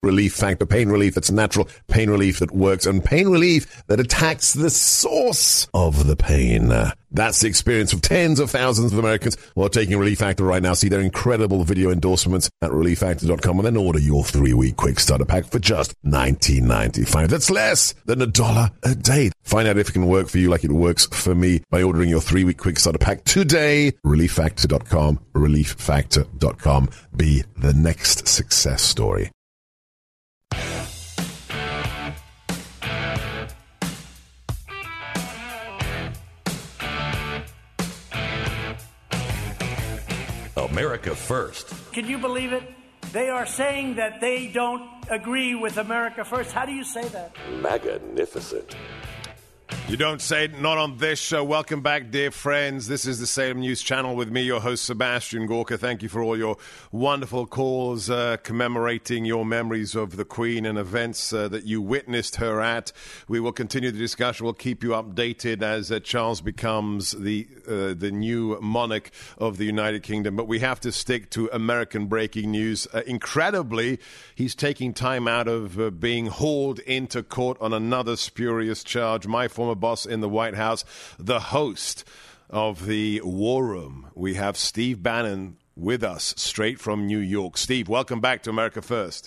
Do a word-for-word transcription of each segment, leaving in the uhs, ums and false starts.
Relief Factor. Pain relief that's natural, pain relief that works, and pain relief that attacks the source of the pain. That's the experience of tens of thousands of Americans who are taking Relief Factor right now. See their incredible video endorsements at relief factor dot com and then order your three-week quick starter pack for just nineteen ninety-five. That's less than a dollar a day. Find out if it can work for you like it works for me by ordering your three-week quick starter pack today. relief factor dot com. relief factor dot com. Be the next success story. America First. Can you believe it? They are saying that they don't agree with America First. How do you say that? Magnificent. You don't say it, not on this show. Welcome back, dear friends. This is the Salem News Channel with me, your host, Sebastian Gorka. Thank you for all your wonderful calls uh, commemorating your memories of the Queen and events uh, that you witnessed her at. We will continue the discussion. We'll keep you updated as uh, Charles becomes the uh, the new monarch of the United Kingdom. But we have to stick to American breaking news. Uh, incredibly, he's taking time out of uh, being hauled into court on another spurious charge. My former boss in the White House, the host of the War Room. We have Steve Bannon with us straight from New York. Steve, welcome back to America First.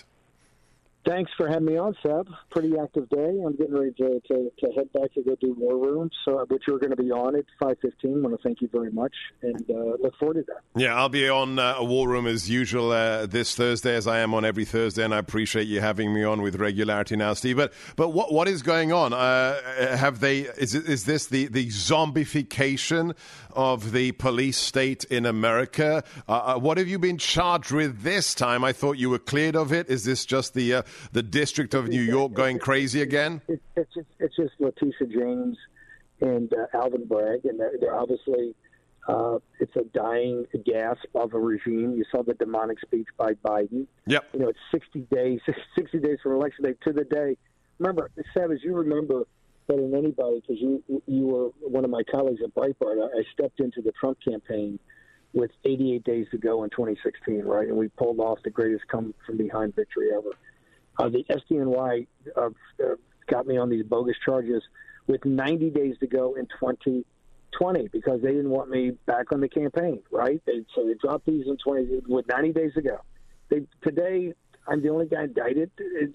Thanks for having me on, Seb. Pretty active day. I'm getting ready to, to, to head back to go do War Room, so which you're going to be on at five fifteen. I want to thank you very much, and uh, look forward to that. Yeah, I'll be on uh, a War Room as usual uh, this Thursday, as I am on every Thursday, and I appreciate you having me on with regularity now, Steve. But but what what is going on? Uh, have they? Is is this the the zombification of the police state in America? Uh, uh, what have you been charged with this time? I thought you were cleared of it. Is this just the uh, the District of New York going crazy again? It, it's just it's just Letitia James and uh, Alvin Bragg, and they're, they're obviously uh, it's a dying gasp of a regime. You saw the demonic speech by Biden. Yep. You know, it's sixty days, sixty days from election day to the day. Remember, Sam, as you remember better than anybody, because you you were one of my colleagues at Breitbart. I, I stepped into the Trump campaign with eighty-eight days to go in twenty sixteen, right? And we pulled off the greatest come from behind victory ever. Uh, the S D N Y uh, uh, got me on these bogus charges with ninety days to go in twenty twenty because they didn't want me back on the campaign, right? They, so they dropped these in twenty with ninety days to go. They, today, I'm the only guy indicted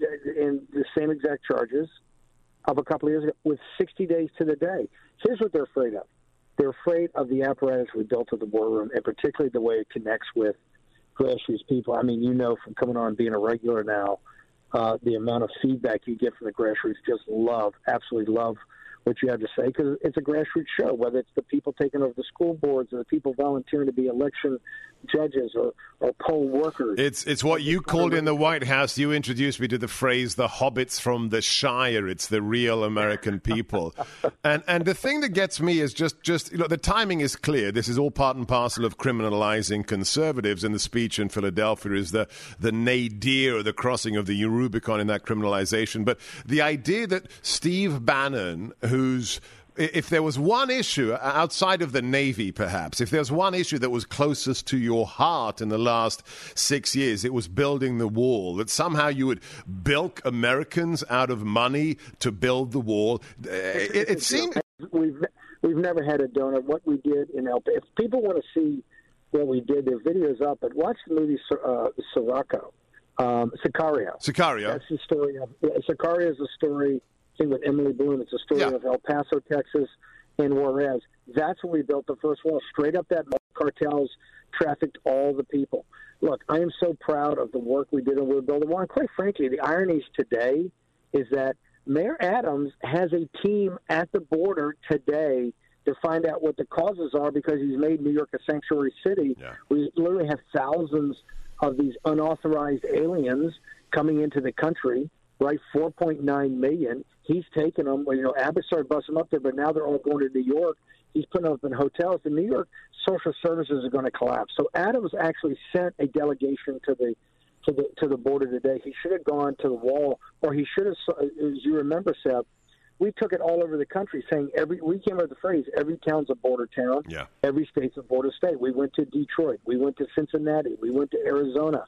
in the same exact charges of a couple of years ago with sixty days to the day. Here's what they're afraid of. They're afraid of the apparatus we built at the War Room, and particularly the way it connects with grassroots people. I mean, you know from coming on and being a regular now, Uh, the amount of feedback you get from the grassroots, just love, absolutely love what you have to say, because it's a grassroots show, whether it's the people taking over the school boards or the people volunteering to be election judges or, or poll workers. It's it's what you called in the White House. You introduced me to the phrase, the hobbits from the Shire. It's the real American people. and and the thing that gets me is just, just, you know, the timing is clear. This is all part and parcel of criminalizing conservatives, and the speech in Philadelphia is the, the nadir or the crossing of the Rubicon in that criminalization. But the idea that Steve Bannon, who's, if there was one issue outside of the Navy, perhaps, if there's one issue that was closest to your heart in the last six years, it was building the wall, that somehow you would bilk Americans out of money to build the wall. It, it seemed... We've, we've never had a donor. What we did in El Paso, if people want to see what we did, their video's up, but watch the movie uh, Sirocco, um, Sicario. Sicario. That's the story of... Sicario is the story... thing with Emily Bloom. It's a story yeah. of El Paso, Texas, and Juarez. That's when we built the first wall. Straight up that cartels trafficked all the people. Look, I am so proud of the work we did and we're building one. Quite frankly, the ironies today is that Mayor Adams has a team at the border today to find out what the causes are, because he's made New York a sanctuary city. Yeah. We literally have thousands of these unauthorized aliens coming into the country, right? four point nine million. He's taken them. You know, Abbott started busting them up there, but now they're all going to New York. He's putting them up in hotels. In New York, social services are going to collapse. So Adams actually sent a delegation to the to the to the border today. He should have gone to the wall, or he should have, as you remember, Seth, we took it all over the country, saying every we came up with the phrase, every town's a border town, yeah. every state's a border state. We went to Detroit. We went to Cincinnati. We went to Arizona.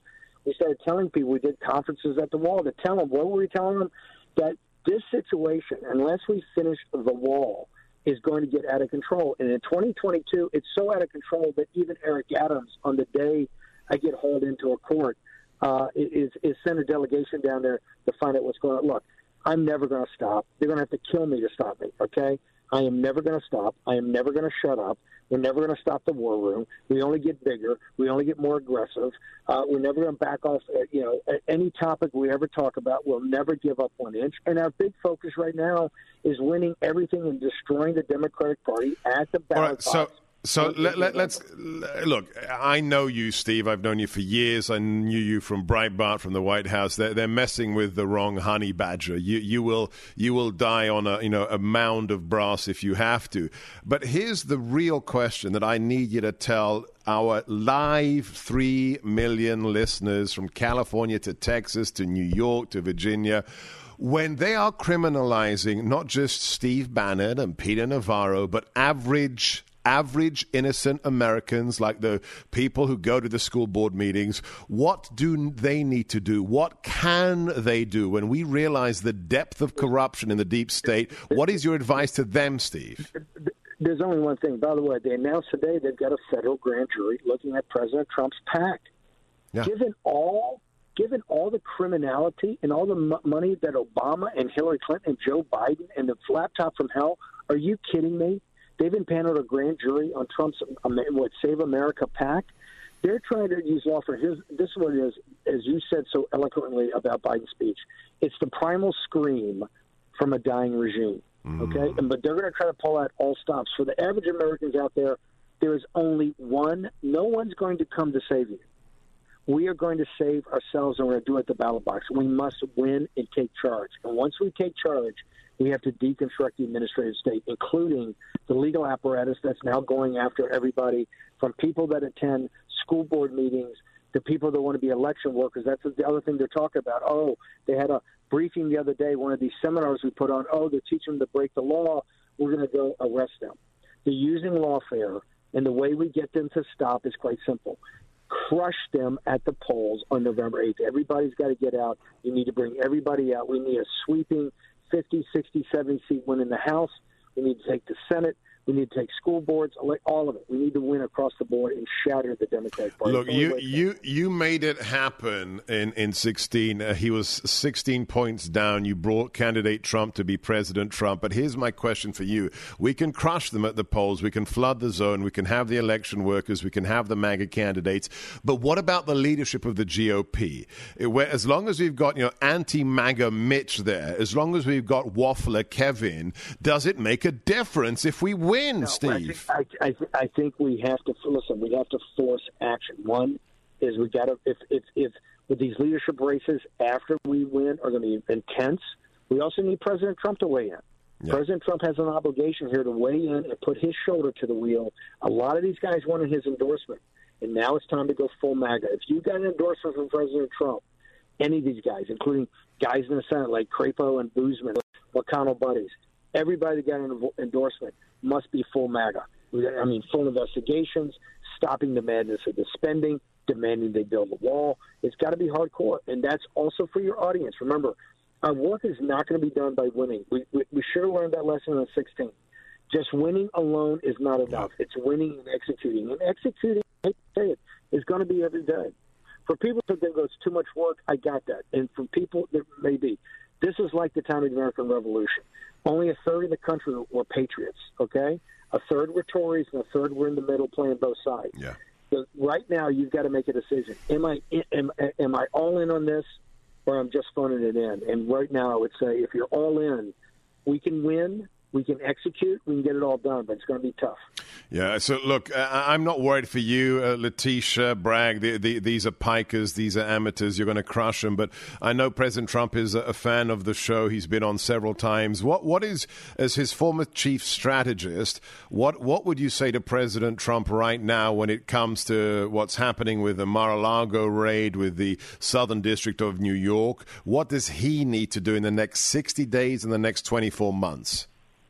We started telling people, we did conferences at the wall to tell them, what were we telling them? That this situation, unless we finish the wall, is going to get out of control. And in twenty twenty-two, it's so out of control that even Eric Adams, on the day I get hauled into a court, uh, is, is sent a delegation down there to find out what's going on. Look, I'm never going to stop. They're going to have to kill me to stop me, okay? I am never going to stop. I am never going to shut up. We're never going to stop the war room. We only get bigger. We only get more aggressive. Uh, we're never going to back off. Uh, you know, any topic we ever talk about, we'll never give up one inch. And our big focus right now is winning everything and destroying the Democratic Party at the ballot All right, box. so So let, let, let's look. I know you, Steve. I've known you for years. I knew you from Breitbart, from the White House. They're, they're messing with the wrong honey badger. You, you will, you will die on a, you know, a mound of brass if you have to. But here's the real question that I need you to tell our live three million listeners from California to Texas to New York to Virginia. When they are criminalizing not just Steve Bannon and Peter Navarro, but average. average innocent Americans, like the people who go to the school board meetings, what do they need to do? What can they do when we realize the depth of corruption in the deep state? What is your advice to them, Steve? There's only one thing. By the way, they announced today they've got a federal grand jury looking at President Trump's PAC. Yeah. Given all given all the criminality and all the m- money that Obama and Hillary Clinton and Joe Biden and the laptop from hell, are you kidding me? They've impaneled a grand jury on Trump's what Save America PAC. They're trying to use law for his. This is what it is, as you said so eloquently about Biden's speech. It's the primal scream from a dying regime. Okay, mm. and, but they're going to try to pull out all stops. For the average Americans out there, there is only one. No one's going to come to save you. We are going to save ourselves, and we're going to do it at the ballot box. We must win and take charge. And once we take charge, we have to deconstruct the administrative state, including the legal apparatus that's now going after everybody, from people that attend school board meetings to people that want to be election workers. That's the other thing they're talking about. Oh, they had a briefing the other day, one of these seminars we put on. Oh, they're teaching them to break the law. We're going to go arrest them. They're using lawfare, and the way we get them to stop is quite simple. Crush them at the polls on November eighth. Everybody's got to get out. You need to bring everybody out. We need a sweeping fifty, sixty, seventy seat win in the House. We need to take the Senate. We need to take school boards, all of it. We need to win across the board and shatter the Democratic Party. Look, you you, you made it happen in, in sixteen. Uh, he was sixteen points down. You brought candidate Trump to be President Trump. But here's my question for you. We can crush them at the polls. We can flood the zone. We can have the election workers. We can have the MAGA candidates. But what about the leadership of the G O P? Where, as long as we've got, you know, anti-MAGA Mitch there, as long as we've got Waffler Kevin, does it make a difference if we win? Win, no, Steve. I think, I, I, I think we have to listen. We have to force action. One is we got to if if if with these leadership races after we win are going to be intense. We also need President Trump to weigh in. Yeah. President Trump has an obligation here to weigh in and put his shoulder to the wheel. A lot of these guys wanted his endorsement, and now it's time to go full MAGA. If you got an endorsement from President Trump, any of these guys, including guys in the Senate like Crapo and Boozman, McConnell buddies, everybody that got an endorsement must be full MAGA. I mean, full investigations, stopping the madness of the spending, demanding they build a wall. It's got to be hardcore, and that's also for your audience. Remember, our work is not going to be done by winning. We, we, we should have learned that lesson in sixteen. Just winning alone is not enough. It's winning and executing. And executing, I hate to say it, is going to be every day. For people who think it's too much work, I got that. And for people that may be, this is like the time of the American Revolution. Only a third of the country were patriots, okay? A third were Tories, and a third were in the middle playing both sides. Yeah. So right now, you've got to make a decision. Am I am, am I all in on this, or I'm just phoning it in? And right now, I would say if you're all in, we can win. We can execute. We can get it all done, but it's going to be tough. Yeah, so look, uh, I'm not worried for you, uh, Letitia, Bragg. The, the, these are pikers. These are amateurs. You're going to crush them. But I know President Trump is a, a fan of the show. He's been on several times. What What is, as his former chief strategist, what, what would you say to President Trump right now when it comes to what's happening with the Mar-a-Lago raid, with the Southern District of New York? What does he need to do in the next sixty days and the next twenty-four months?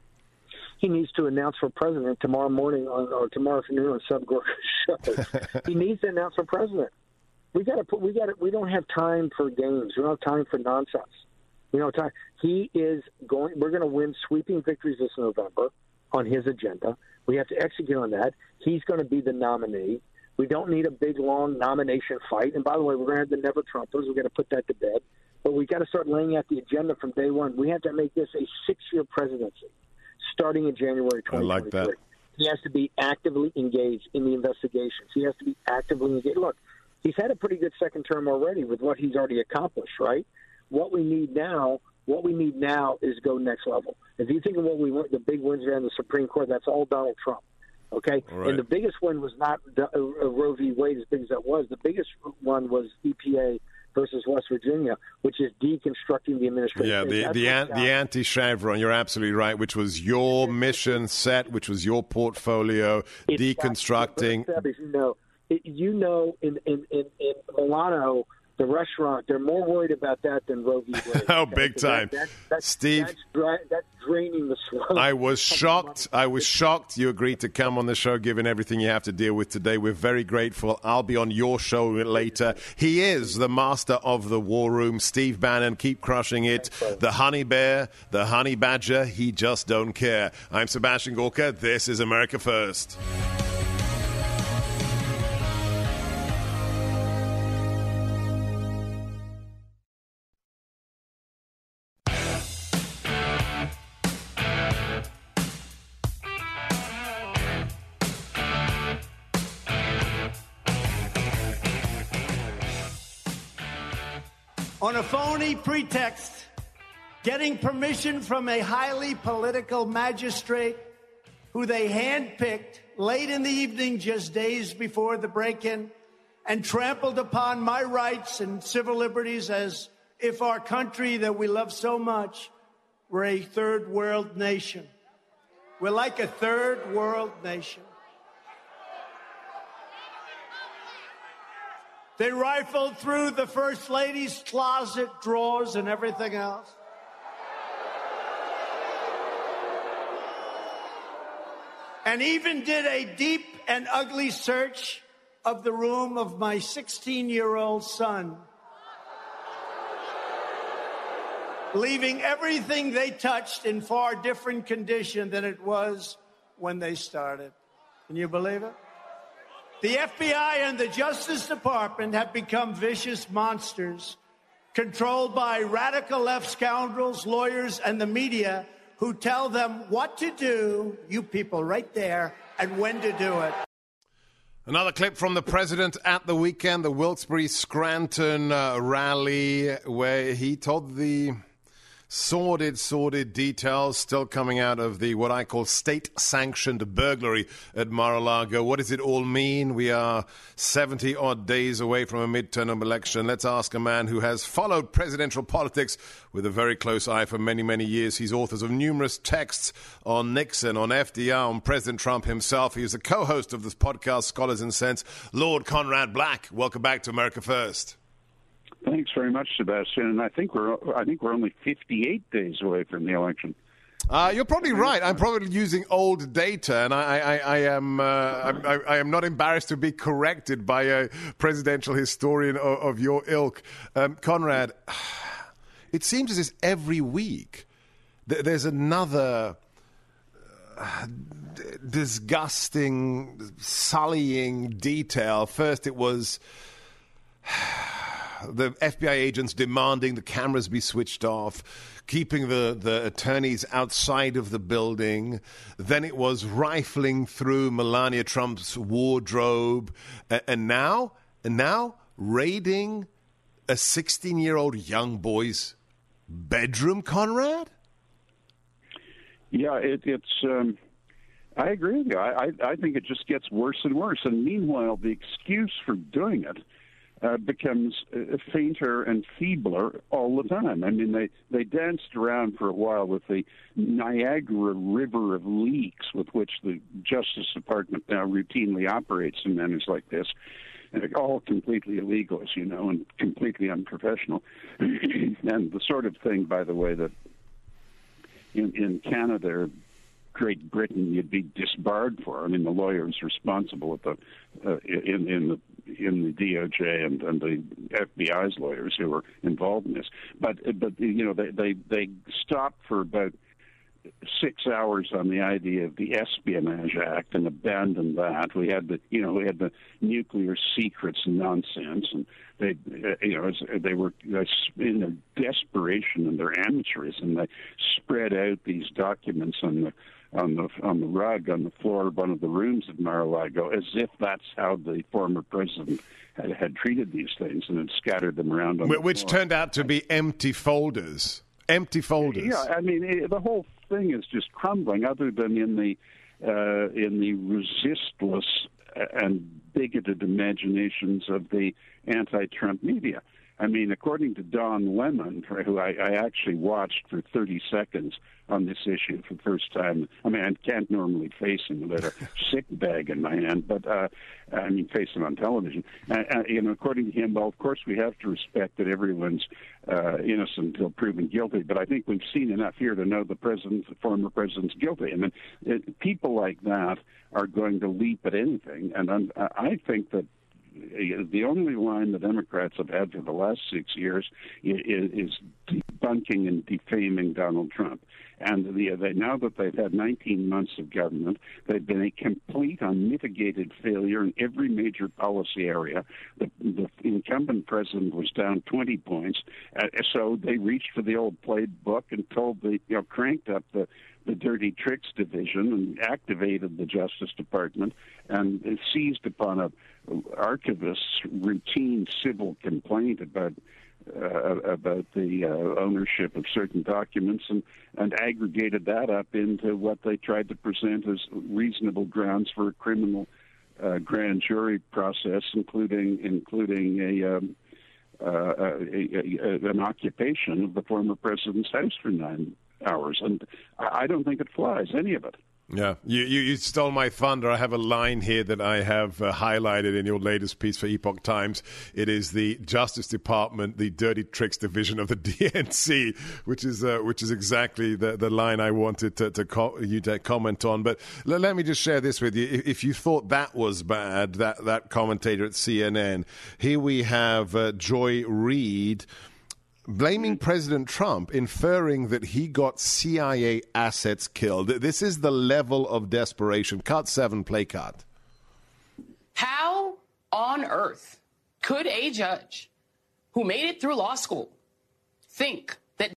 He needs to announce for president tomorrow morning on, or tomorrow afternoon on Sub Gorka's show. He needs to announce for president. we got to put. We got. We don't have time for games. We don't have time for nonsense. We don't have time. He is going. We're going to win sweeping victories this November on his agenda. We have to execute on that. He's going to be the nominee. We don't need a big, long nomination fight. And by the way, we're going to have the Never Trumpers. We're going to put that to bed. But we got to start laying out the agenda from day one. We have to make this a six-year presidency, starting in January twenty twenty-three. I like that. He has to be actively engaged in the investigations. He has to be actively engaged. Look, he's had a pretty good second term already with what he's already accomplished, right? What we need now, what we need now is go next level. If you think of what we want, the big wins around the Supreme Court, that's all Donald Trump. Okay, right. And the biggest one was not the, uh, Roe v. Wade, as big as that was. The biggest one was E P A versus West Virginia, which is deconstructing the administration. Yeah, the the, an, the anti-Chevron, you're absolutely right, which was your mission set, which was your portfolio, it's deconstructing. That, you know, it, you know, in, in, in, in Milano, the restaurant, they're more worried about that than Roe v. Wade. Oh, big time. That, that, that's, Steve. That's, dra- that's draining the swamp. I was shocked. I was shocked you agreed to come on the show, given everything you have to deal with today. We're very grateful. I'll be on your show later. He is the master of the war room. Steve Bannon, keep crushing it. The honey bear, the honey badger, he just don't care. I'm Sebastian Gorka. This is America First. On a phony pretext, getting permission from a highly political magistrate who they handpicked late in the evening, just days before the break-in, and trampled upon my rights and civil liberties as if our country that we love so much were a third world nation. We're like a third world nation. They rifled through the First Lady's closet drawers and everything else. And even did a deep and ugly search of the room of my sixteen-year-old son, leaving everything they touched in far different condition than it was when they started. Can you believe it? The F B I and the Justice Department have become vicious monsters, controlled by radical left scoundrels, lawyers, and the media who tell them what to do, you people right there, and when to do it. Another clip from the president at the weekend, the Wilkes-Barre-Scranton uh, rally, where he told the sordid, sordid details still coming out of the what I call state-sanctioned burglary at Mar-a-Lago. What does it all mean? We are seventy-odd days away from a midterm election. Let's ask a man who has followed presidential politics with a very close eye for many, many years. He's author of numerous texts on Nixon, on F D R, on President Trump himself. He is a co-host of this podcast, Scholars and Sense. Lord Conrad Black, welcome back to America First. Thanks very much, Sebastian. And I think we're I think we're only fifty-eight days away from the election. Uh, you're probably right. I'm probably using old data, and I, I, I am uh, I, I am not embarrassed to be corrected by a presidential historian of, of your ilk, um, Conrad. It seems as if every week th- there's another uh, d- disgusting, sullying detail. First, it was the F B I agents demanding the cameras be switched off, keeping the, the attorneys outside of the building. Then it was rifling through Melania Trump's wardrobe. And, and now, and now raiding a sixteen-year-old young boy's bedroom, Conrad? Yeah, it, it's... Um, I agree with you. I, I, I think it just gets worse and worse. And meanwhile, the excuse for doing it Uh, becomes uh, fainter and feebler all the time. I mean, they, they danced around for a while with the Niagara River of leaks with which the Justice Department now routinely operates in matters like this. And all completely illegal, as you know, and completely unprofessional. And the sort of thing, by the way, that in, in Canada or Great Britain you'd be disbarred for. I mean, the lawyers responsible at the uh, in, in the in the D O J and, and the F B I's lawyers who were involved in this. But but you know they they, they stopped for about six hours on the idea of the Espionage Act and abandoned that. We had the you know we had the nuclear secrets nonsense, and they you know they were in their desperation and their amateurism, they spread out these documents on the on the on the rug on the floor of one of the rooms of Mar-a-Lago, as if that's how the former president had, had treated these things, and had scattered them around on which, the which floor. turned out to be empty folders. Empty folders. Yeah, I mean it, the whole thing is just crumbling. Other than in the uh, in the resistless and bigoted imaginations of the anti-Trump media. I mean, according to Don Lemon, who I, I actually watched for thirty seconds on this issue for the first time. I mean, I can't normally face him with a sick bag in my hand, but uh, I mean, face him on television. Uh, uh, you know, according to him, well, of course, we have to respect that everyone's uh, innocent until proven guilty. But I think we've seen enough here to know the president, the former president's guilty. I mean, it, people like that are going to leap at anything, and I'm, I think that the only line the Democrats have had for the last six years is, is debunking and defaming Donald Trump. And the, they, now that they've had nineteen months of government, they've been a complete unmitigated failure in every major policy area. The, the incumbent president was down twenty points, uh, so they reached for the old playbook and told the, you know, cranked up the the Dirty Tricks Division and activated the Justice Department and seized upon a archivist's routine civil complaint about uh, about the uh, ownership of certain documents and, and aggregated that up into what they tried to present as reasonable grounds for a criminal uh, grand jury process, including including a, um, uh, a, a, a an occupation of the former president's house for nine hours, and I don't think it flies, any of it. Yeah, you, you, you stole my thunder. I have a line here that I have uh, highlighted in your latest piece for Epoch Times. It is the Justice Department, the Dirty Tricks Division of the D N C, which is uh, which is exactly the, the line I wanted to, to co- you to comment on. But l- let me just share this with you. If you thought that was bad, that, that commentator at C N N, here we have uh, Joy Reid blaming President Trump, inferring that he got C I A assets killed. This is the level of desperation. Cut seven, play cut. How on earth could a judge who made it through law school think that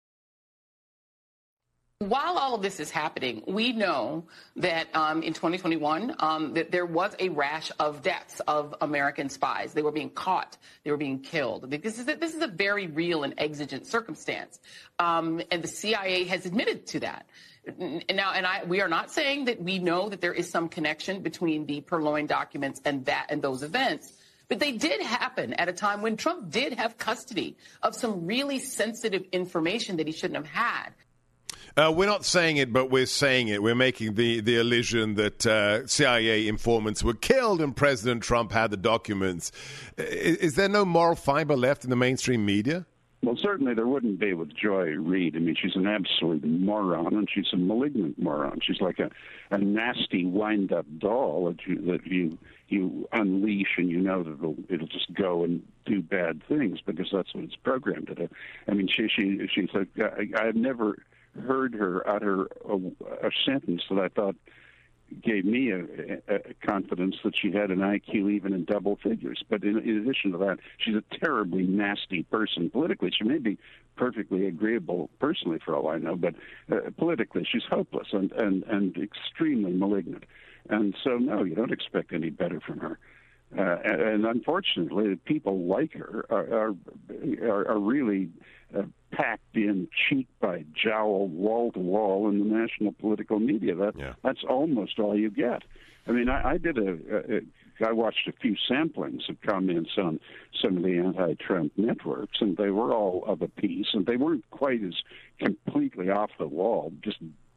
while all of this is happening, we know that um, in twenty twenty-one, um, that there was a rash of deaths of American spies. They were being caught. They were being killed. This is a, this is a very real and exigent circumstance. Um, and the C I A has admitted to that. Now, and I, we are not saying that we know that there is some connection between the Purloined documents and that and those events. But they did happen at a time when Trump did have custody of some really sensitive information that he shouldn't have had. Uh, we're not saying it, but we're saying it. We're making the, the allusion that uh, C I A informants were killed and President Trump had the documents. Is, is there no moral fiber left in the mainstream media? Well, certainly there wouldn't be with Joy Reid. I mean, she's an absolute moron, and she's a malignant moron. She's like a, a nasty, wind-up doll that you that you you unleash, and you know that it'll, it'll just go and do bad things because that's what it's programmed to do. I mean, she she she's a, I, I've never heard her utter a, a sentence that I thought gave me a, a confidence that she had an I Q even in double figures. But in, in addition to that, she's a terribly nasty person politically. She may be perfectly agreeable personally, for all I know, but uh, politically she's hopeless and, and, and extremely malignant. And so, no, you don't expect any better from her. Uh, and, and unfortunately, people like her are, are, are really uh, packed in cheek by jowl, wall to wall in the national political media. That yeah. That's almost all you get. I mean, I, I did a, a, I watched a few samplings of comments on some of the anti-Trump networks, and they were all of a piece, and they weren't quite as completely off the wall, just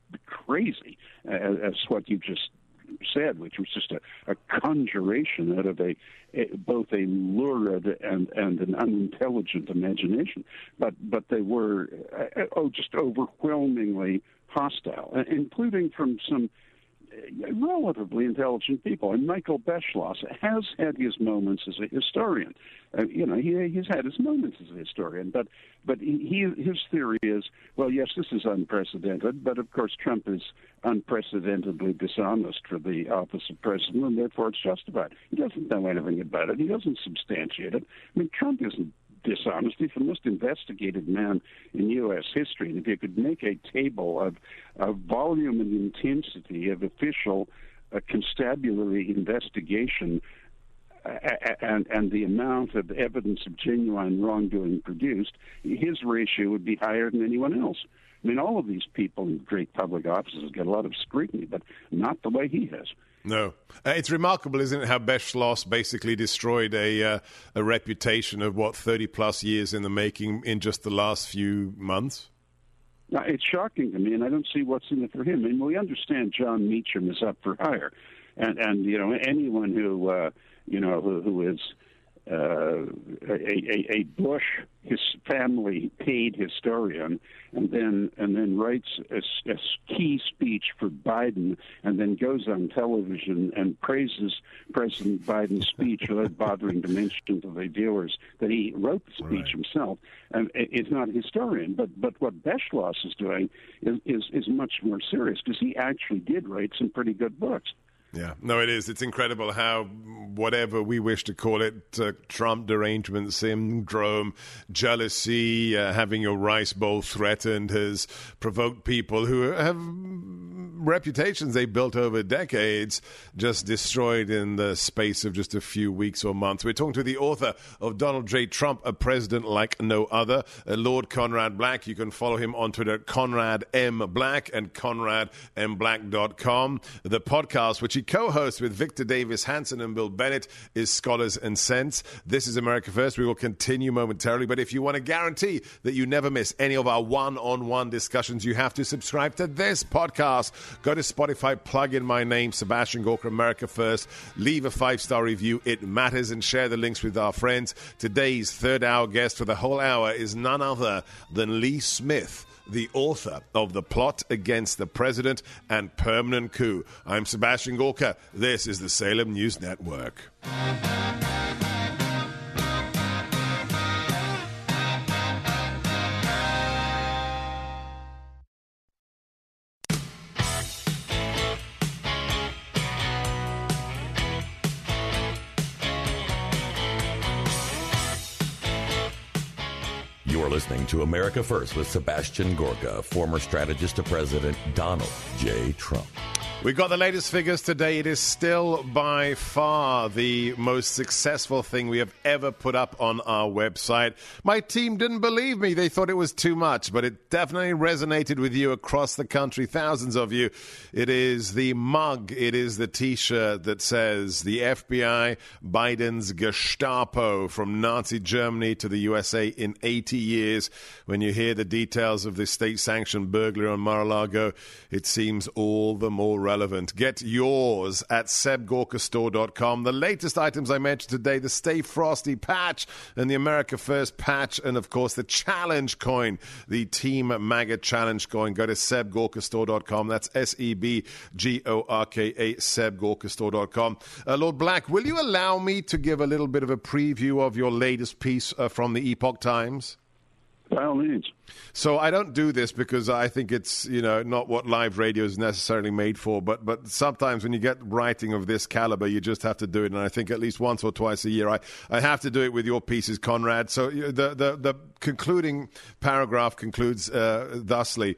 crazy as, as what you just said, which was just a, a conjuration out of a, a both a lurid and, and an unintelligent imagination. But but they were uh, oh just overwhelmingly hostile, including from some relatively intelligent people. And Michael Beschloss has had his moments as a historian. Uh, you know, he, he's had his moments as a historian. But but he, his theory is, well, yes, this is unprecedented, but of course Trump is unprecedentedly dishonest for the office of president, and therefore it's justified. He doesn't know anything about it. He doesn't substantiate it. I mean, Trump isn't dishonest. He's the most investigated man in U S history. And if you could make a table of, of volume and intensity of official uh, constabulary investigation uh, and, and the amount of evidence of genuine wrongdoing produced, his ratio would be higher than anyone else. I mean, all of these people in great public offices get a lot of scrutiny, but not the way he has. No. Uh, it's remarkable, isn't it, how Beschloss basically destroyed a uh, a reputation of, what, thirty-plus years in the making in just the last few months? Now, it's shocking to me, and I don't see what's in it for him. I mean, we understand John Meacham is up for hire, and, and you know, anyone who, uh, you know, who, who is uh, a, a, a Bush, his family paid historian, and then and then writes a, a key speech for Biden, and then goes on television and praises President Biden's speech without bothering to mention to the viewers that he wrote the speech right. himself. And it's not a historian, but but what Beschloss is doing is is, is much more serious, because he actually did write some pretty good books. Yeah, no, it is. It's incredible how whatever we wish to call it, uh, Trump derangement syndrome, jealousy, uh, having your rice bowl threatened, has provoked people who have reputations they built over decades just destroyed in the space of just a few weeks or months. We're talking to the author of Donald J. Trump, A President Like No Other, uh, Lord Conrad Black. You can follow him on Twitter at Conrad M. Black and conrad m black dot com. The podcast, which he co-hosts with Victor Davis Hanson and Bill Bennett, is Scholars and Sense. This is America First. We will continue momentarily, but if you want to guarantee that you never miss any of our one-on-one discussions, you have to subscribe to this podcast. Go to Spotify, plug in my name, Sebastian Gorka, America First. Leave a five-star review. It matters, and share the links with our friends. Today's third-hour guest for the whole hour is none other than Lee Smith, the author of The Plot Against the President and Permanent Coup. I'm Sebastian Gorka. This is the Salem News Network. You're listening to America First with Sebastian Gorka, former strategist to President Donald J. Trump. We got the latest figures today. It is still by far the most successful thing we have ever put up on our website. My team didn't believe me. They thought it was too much, but it definitely resonated with you across the country, thousands of you. It is the mug. It is the T-shirt that says the F B I, Biden's Gestapo, from Nazi Germany to the U S A in eighty years. When you hear the details of this state-sanctioned burglary on Mar-a-Lago, it seems all the more relevant. Relevant. Get yours at seb gorka store dot com. The latest items I mentioned today, the Stay Frosty patch and the America First patch, and of course the challenge coin, the Team MAGA challenge coin. Go to seb gorka store dot com. That's S E B G O R K A, seb gorka store dot com. Uh, Lord Black, will you allow me to give a little bit of a preview of your latest piece uh, from the Epoch Times? By all means. So I don't do this because I think it's, you know, not what live radio is necessarily made for, but but sometimes when you get writing of this caliber, you just have to do it. And I think at least once or twice a year, I, I have to do it with your pieces, Conrad. So the, the, the concluding paragraph concludes uh, thusly.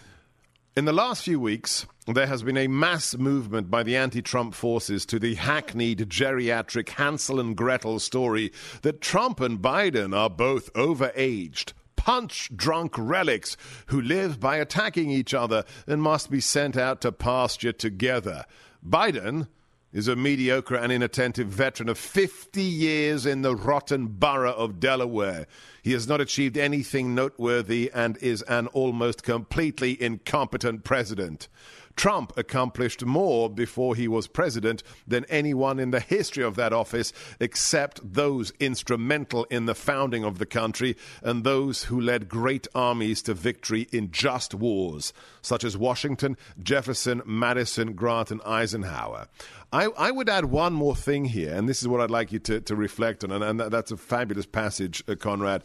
In the last few weeks, there has been a mass movement by the anti-Trump forces to the hackneyed geriatric Hansel and Gretel story that Trump and Biden are both overaged, punch-drunk relics who live by attacking each other and must be sent out to pasture together. Biden is a mediocre and inattentive veteran of fifty years in the rotten borough of Delaware. He has not achieved anything noteworthy and is an almost completely incompetent president. Trump accomplished more before he was president than anyone in the history of that office, except those instrumental in the founding of the country and those who led great armies to victory in just wars, such as Washington, Jefferson, Madison, Grant, and Eisenhower. I, I would add one more thing here, and this is what I'd like you to, to reflect on, and, and that's a fabulous passage, uh, Conrad.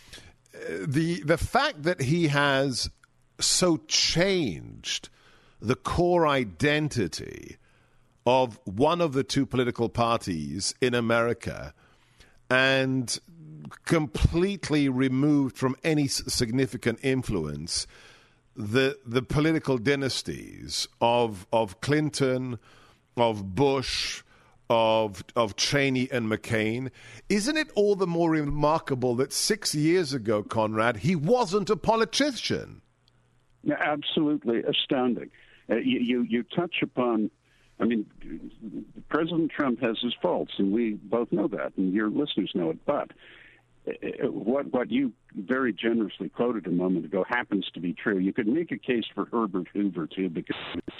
The the fact that he has so changed the core identity of one of the two political parties in America and completely removed from any significant influence the the political dynasties of of Clinton, of Bush, of of Cheney and McCain. Isn't it all the more remarkable that six years ago, Conrad, he wasn't a politician? Absolutely astounding. Uh, you, you you touch upon, I mean, President Trump has his faults, and we both know that, and your listeners know it, but what what you very generously quoted a moment ago happens to be true. You could make a case for Herbert Hoover, too, because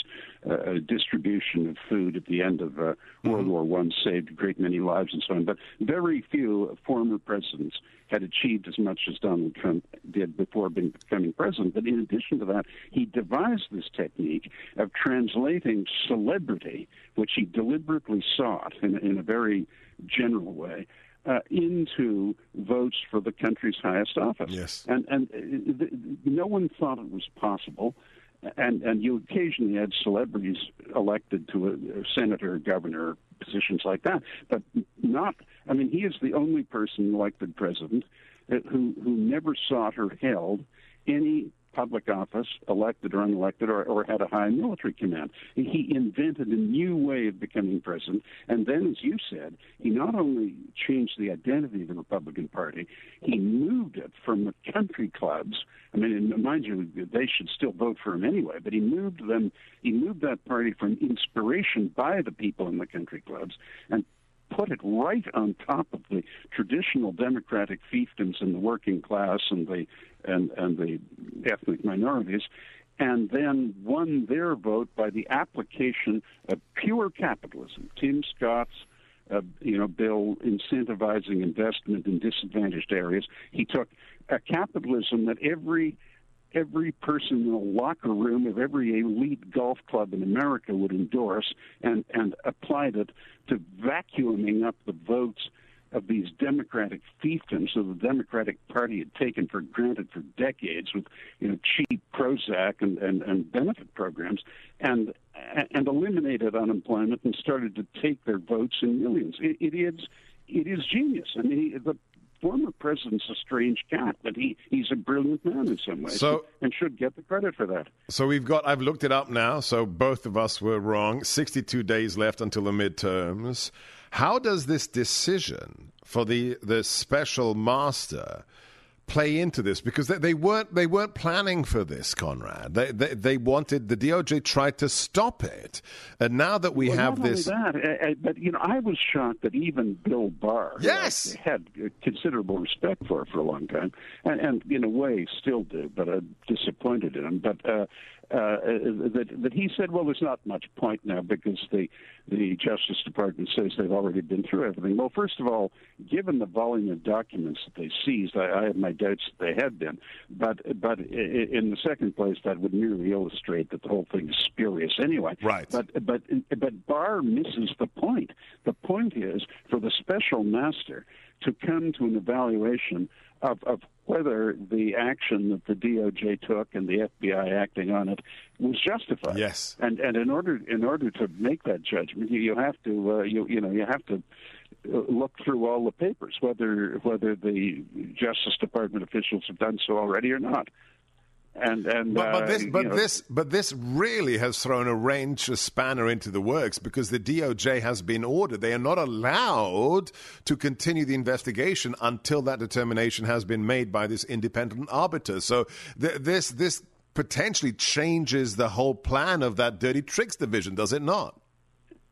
uh, distribution of food at the end of uh, World War One saved a great many lives and so on. But very few former presidents had achieved as much as Donald Trump did before becoming president. But in addition to that, he devised this technique of translating celebrity, which he deliberately sought in, in a very general way, Uh, into votes for the country's highest office. Yes. And and uh, th- no one thought it was possible. And and you occasionally had celebrities elected to a, a senator, governor, positions like that. But not, I mean, he is the only person elected president uh, who, who never sought or held any public office, elected or unelected, or, or had a high military command. He invented a new way of becoming president, and then, as you said, he not only changed the identity of the Republican Party, he moved it from the country clubs. I mean, mind you, they should still vote for him anyway, but he moved them, he moved that party from inspiration by the people in the country clubs and put it right on top of the traditional democratic fiefdoms in the working class and the and, and the ethnic minorities, and then won their vote by the application of pure capitalism. Tim Scott's uh, you know, bill incentivizing investment in disadvantaged areas. He took a capitalism that every every person in the locker room of every elite golf club in America would endorse, and, and applied it to vacuuming up the votes of these democratic fiefdoms that the Democratic Party had taken for granted for decades with, you know, cheap Prozac and, and, and benefit programs, and and eliminated unemployment and started to take their votes in millions. It, it is it is genius. I mean, he, the former president's a strange cat, but he, he's a brilliant man in some ways, so, and should get the credit for that. So we've got, I've looked it up now, so both of us were wrong. sixty-two days left until the midterms. How does this decision for the, the special master play into this? Because they, they weren't they weren't planning for this, Conrad. They, they they wanted, the D O J tried to stop it, and now that we well, have not this, only that, uh, but you know, I was shocked that even Bill Barr, yes, who I had considerable respect for for a long time, and, and in a way still do, but I'm disappointed in him. But uh, uh, that that he said, well, there's not much point now because the the Justice Department says they've already been through everything. Well, first of all, given the volume of documents that they seized, I, I have my doubts that they had been. But but in the second place, that would merely illustrate that the whole thing is spurious anyway. Right. But but but Barr misses the point. The point is for the special master to come to an evaluation of, of whether the action that the D O J took and the F B I acting on it was justified. Yes. And and in order in order to make that judgment, you, you have to uh, you you know you have to look through all the papers, whether whether the Justice Department officials have done so already or not. And and but, but this uh, but you know, this but this really has thrown a wrench, a spanner into the works, because the D O J has been ordered. They are not allowed to continue the investigation until that determination has been made by this independent arbiter. So th- this this potentially changes the whole plan of that dirty tricks division, does it not? Yeah,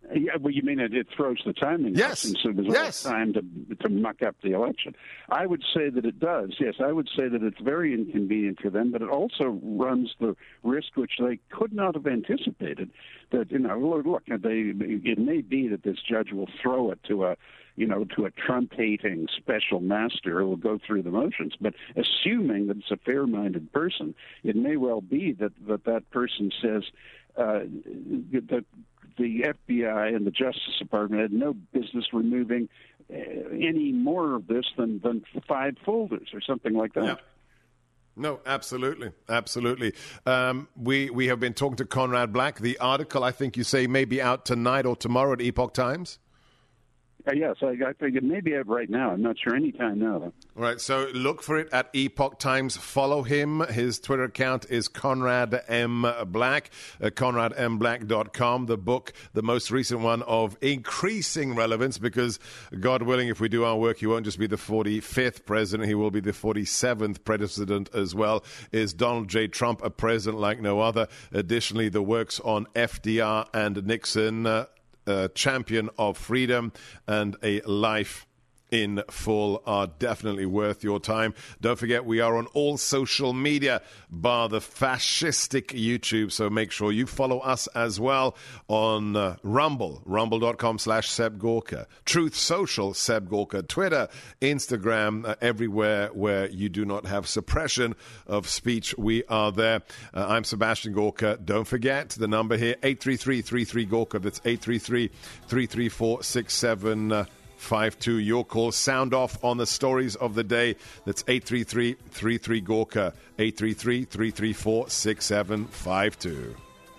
Well, you mean it, it throws the timing off, Yes. and so there's Yes. no time to to muck up the election. I would say that it does. Yes, I would say that it's very inconvenient for them, but it also runs the risk, which they could not have anticipated. That you know, look, they it may be that this judge will throw it to a you know, to a Trump-hating special master who will go through the motions. But assuming that it's a fair-minded person, it may well be that that, that person says uh, that the F B I and the Justice Department had no business removing uh, any more of this than, than five folders or something like that. Yeah. No, absolutely, absolutely. Um, we we have been talking to Conrad Black. The article, I think you say, may be out tonight or tomorrow at Epoch Times. Uh, yes, I, I think it may be out right now. I'm not sure. Any time now, though. All right, so look for it at Epoch Times. Follow him. His Twitter account is Conrad M. Black, uh, conrad m black dot com. The book, the most recent one of increasing relevance because, God willing, if we do our work, he won't just be the forty-fifth president, he will be the forty-seventh president as well. Is Donald J. Trump a president like no other? Additionally, the works on F D R and Nixon, uh, Uh, champion of freedom and a life in full are definitely worth your time. Don't forget, we are on all social media, bar the fascistic YouTube, so make sure you follow us as well on uh, Rumble, rumble.com slash Seb Gorka, Truth Social, Seb Gorka, Twitter, Instagram, uh, everywhere where you do not have suppression of speech, we are there. Uh, I'm Sebastian Gorka. Don't forget the number here, eight three three, three three, Gorka. That's eight three three, three three four, six seven uh, five two. Your call. Sound off on the stories of the day. That's eight three three, three three, Gorka. eight three three, three three four, six seven five two.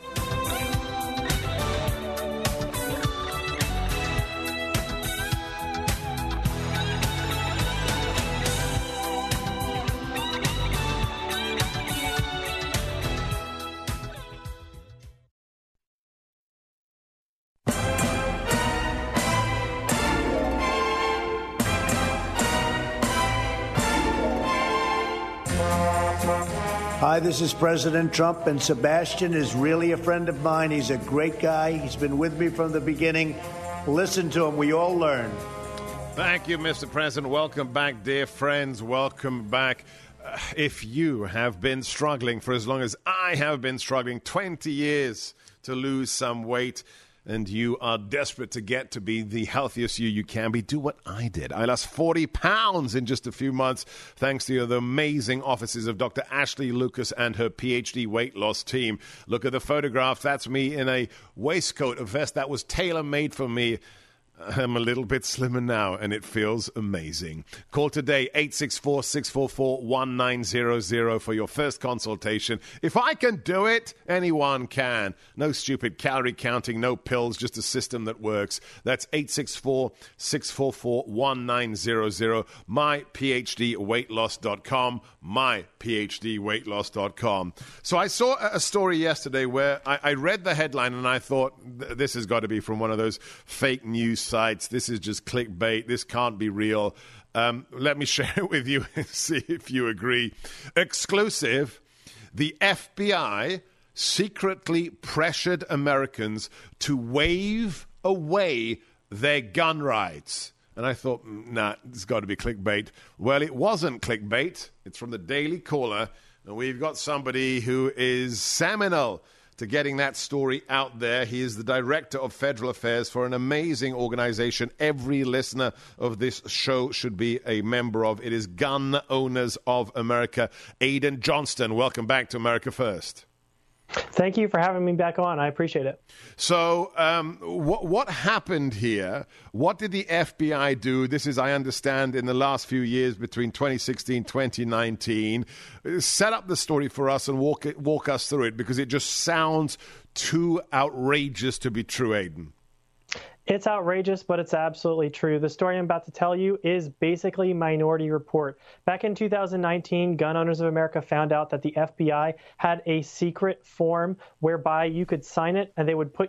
Hi, this is President Trump, and Sebastian is really a friend of mine. He's a great guy. He's been with me from the beginning. Listen to him. We all learn. Thank you, Mister President. Welcome back, dear friends. Welcome back. Uh, if you have been struggling for as long as I have been struggling, twenty years to lose some weight, and you are desperate to get to be the healthiest you you can be, do what I did. I lost forty pounds in just a few months thanks to the amazing offices of Doctor Ashley Lucas and her P H D weight loss team. Look at the photograph. That's me in a waistcoat, a vest that was tailor-made for me. I'm a little bit slimmer now, and it feels amazing. Call today, eight six four, six four four, one nine zero zero for your first consultation. If I can do it, anyone can. No stupid calorie counting, no pills, just a system that works. That's eight six four, six four four, one nine zero zero, my p h d weight loss dot com, my p h d weight loss dot com. So I saw a story yesterday where I, I read the headline, and I thought, this has got to be from one of those fake news sites. This is just clickbait. This can't be real. Um, let me share it with you and see if you agree. Exclusive. The F B I secretly pressured Americans to waive away their gun rights. And I thought, nah, it's got to be clickbait. Well, it wasn't clickbait. It's from the Daily Caller. And we've got somebody who is seminal to getting that story out there. He is the Director of Federal Affairs for an amazing organization every listener of this show should be a member of. It is Gun Owners of America. Aidan Johnston, welcome back to America First. Thank you for having me back on. I appreciate it. So um, what, what happened here? What did the F B I do? This is, I understand, in the last few years between twenty sixteen, twenty nineteen. Set up the story for us and walk, it, walk us through it, because it just sounds too outrageous to be true, Aidan. It's outrageous, but it's absolutely true. The story I'm about to tell you is basically Minority Report. Back in two thousand nineteen, Gun Owners of America found out that the F B I had a secret form whereby you could sign it and they would put you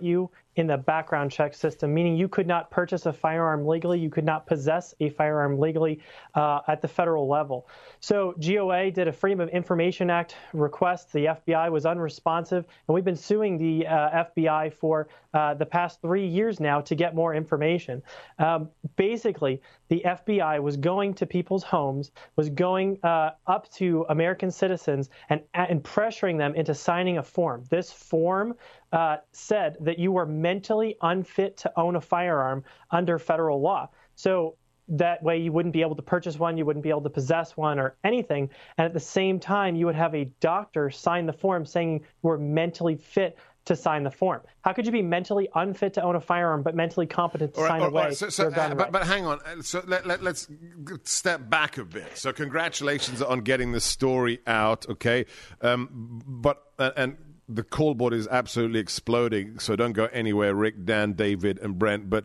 in the background check system, meaning you could not purchase a firearm legally, you could not possess a firearm legally uh, at the federal level. So G O A did a Freedom of Information Act request. The F B I was unresponsive, and we've been suing the uh, F B I for uh, the past three years now to get more information. Um, basically, the F B I was going to people's homes, was going uh, up to American citizens and, and pressuring them into signing a form. This form uh, said that you were mentally unfit to own a firearm under federal law. So that way you wouldn't be able to purchase one, you wouldn't be able to possess one or anything. And at the same time, you would have a doctor sign the form saying you were mentally fit to sign the form. How could you be mentally unfit to own a firearm but mentally competent to right, sign right, away right. So, so, your gun uh, right? but, but hang on. So let, let, let's step back a bit. So congratulations on getting this story out, okay? Um, but uh, and the call board is absolutely exploding, so don't go anywhere, Rick, Dan, David, and Brent. But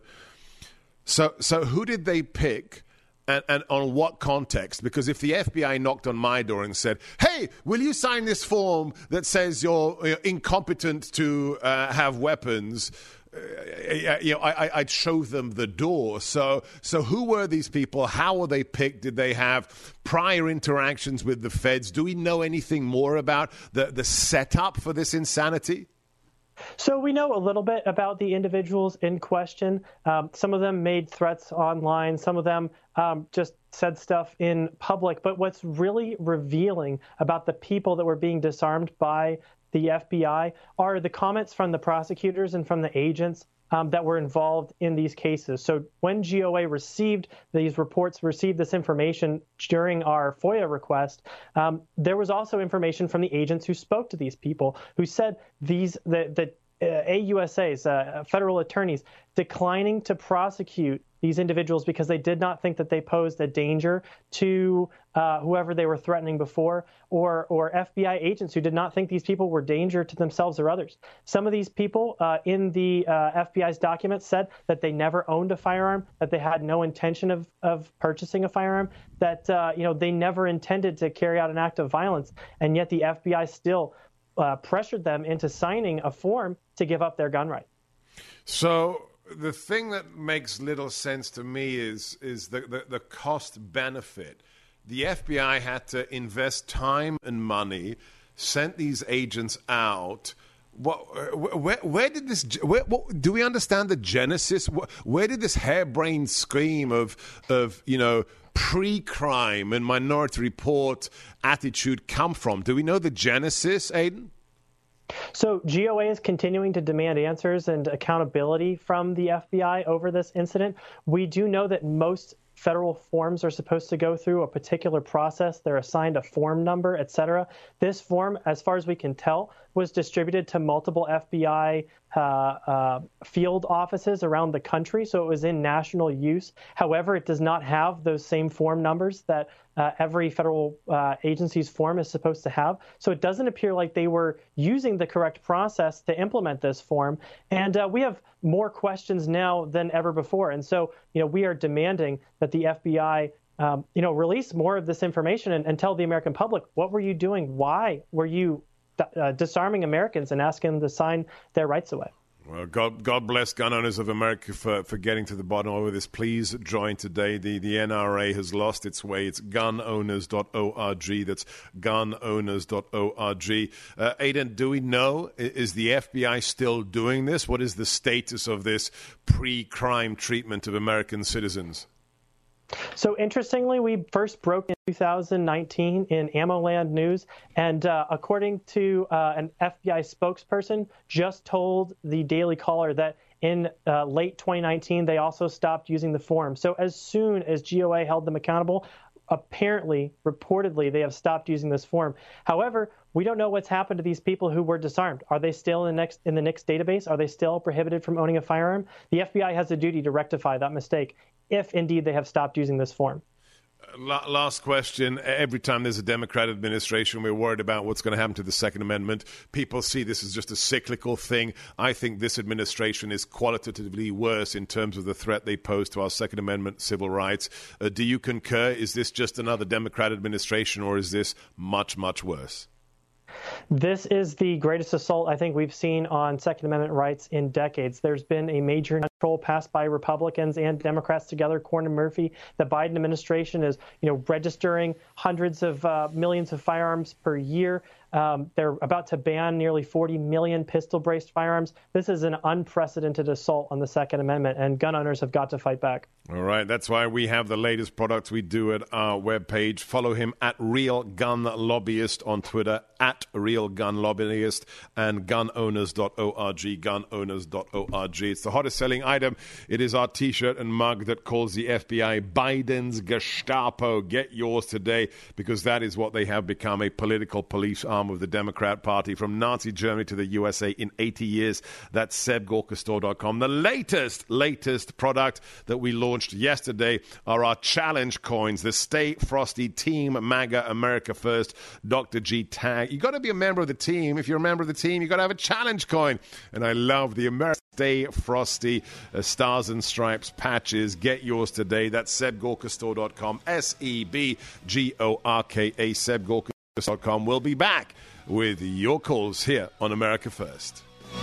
so so who did they pick? And, and on what context? Because if the F B I knocked on my door and said, hey, will you sign this form that says you're, you're incompetent to uh, have weapons, uh, you know, I, I'd show them the door. So, so who were these people? How were they picked? Did they have prior interactions with the feds? Do we know anything more about the, the setup for this insanity? So we know a little bit about the individuals in question. Um, some of them made threats online. Some of them um, just said stuff in public. But what's really revealing about the people that were being disarmed by the F B I are the comments from the prosecutors and from the agents um, that were involved in these cases. So when G O A received these reports, received this information during our FOIA request, um, there was also information from the agents who spoke to these people who said these the, the uh, A U S As, uh, federal attorneys, declining to prosecute these individuals because they did not think that they posed a danger to uh, whoever they were threatening before, or or F B I agents who did not think these people were danger to themselves or others. Some of these people uh, in the uh, F B I's documents said that they never owned a firearm, that they had no intention of, of purchasing a firearm, that uh, you know they never intended to carry out an act of violence, and yet the F B I still uh, pressured them into signing a form to give up their gun right. So the thing that makes little sense to me is is the, the, the cost benefit. The F B I had to invest time and money, sent these agents out. What, where, where did this? Where, what, do we understand the genesis? Where did this harebrained scheme of of you know pre-crime and Minority Report attitude come from? Do we know the genesis, Aidan? So G O A is continuing to demand answers and accountability from the F B I over this incident. We do know that most federal forms are supposed to go through a particular process. They're assigned a form number, et cetera. This form, as far as we can tell, was distributed to multiple F B I uh, uh, field offices around the country, so it was in national use. However, it does not have those same form numbers that uh, every federal uh, agency's form is supposed to have. So it doesn't appear like they were using the correct process to implement this form. And uh, we have more questions now than ever before. And so, you know, we are demanding that the F B I um, you know, release more of this information and, and tell the American public, what were you doing? Why were you Uh, disarming Americans and asking them to sign their rights away? Well, God, God bless gun owners of America for, for getting to the bottom of this. Please join today. The, the N R A has lost its way. It's gun owners dot org. That's gun owners dot org. Uh, Aidan, do we know, is the F B I still doing this? What is the status of this pre-crime treatment of American citizens? So interestingly, we first broke in two thousand nineteen in AmmoLand News, and uh, according to uh, an F B I spokesperson, just told the Daily Caller that in uh, late twenty nineteen, they also stopped using the form. So as soon as G O A held them accountable, apparently, reportedly, they have stopped using this form. However, we don't know what's happened to these people who were disarmed. Are they still in the next in the N I C S database? Are they still prohibited from owning a firearm? The F B I has a duty to rectify that mistake, if indeed they have stopped using this form. Last question. Every time there's a Democrat administration, we're worried about what's going to happen to the Second Amendment. People see this as just a cyclical thing. I think this administration is qualitatively worse in terms of the threat they pose to our Second Amendment civil rights. Uh, do you concur? Is this just another Democrat administration, or is this much, much worse? This is the greatest assault I think we've seen on Second Amendment rights in decades. There's been a major control passed by Republicans and Democrats together, Cornyn Murphy. The Biden administration is, you know, registering hundreds of uh, millions of firearms per year. Um, they're about to ban nearly forty million pistol-braced firearms. This is an unprecedented assault on the Second Amendment, and gun owners have got to fight back. All right, that's why we have the latest products we do at our webpage. Follow him at Real Gun Lobbyist on Twitter, at Real Gun Lobbyist, and gun owners dot org, gun owners dot org. It's the hottest selling item. It is our T-shirt and mug that calls the F B I Biden's Gestapo. Get yours today, because that is what they have become, a political police arm of the Democrat Party, from Nazi Germany to the U S A in eighty years. That's seb gorka store dot com. The latest, latest product that we launched yesterday are our challenge coins, the Stay Frosty Team MAGA America First Doctor G tag. You got to be a member of the team. If you're a member of the team, you got to have a challenge coin. And I love the American Stay Frosty uh, Stars and Stripes patches. Get yours today. That's seb gorka store dot com. S E B G O R K A, seb gorka dot com. We'll be back with your calls here on America First.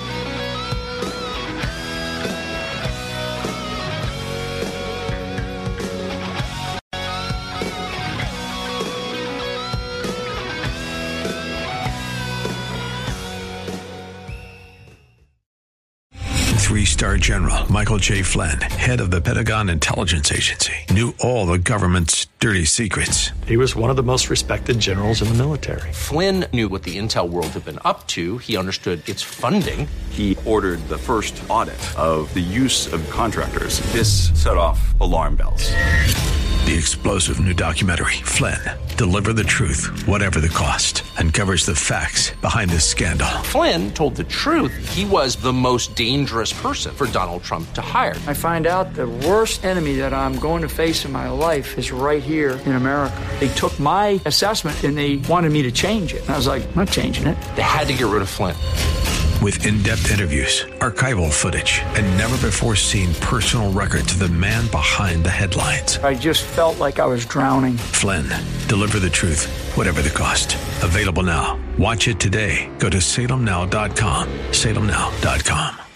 Three-star General Michael J. Flynn, head of the Pentagon Intelligence Agency, knew all the government's dirty secrets. He was one of the most respected generals in the military. Flynn knew what the intel world had been up to. He understood its funding. He ordered the first audit of the use of contractors. This set off alarm bells. The explosive new documentary, Flynn, Deliver the Truth, Whatever the Cost, uncovers the facts behind this scandal. Flynn told the truth. He was the most dangerous person for Donald Trump to hire. I find out the worst enemy that I'm going to face in my life is right here in America. They took my assessment and they wanted me to change it. And I was like, I'm not changing it. They had to get rid of Flynn. With in-depth interviews, archival footage, and never-before-seen personal records of the man behind the headlines. I just felt like I was drowning. Flynn, Deliver the Truth, Whatever the Cost. Available now. Watch it today. Go to salem now dot com. salem now dot com.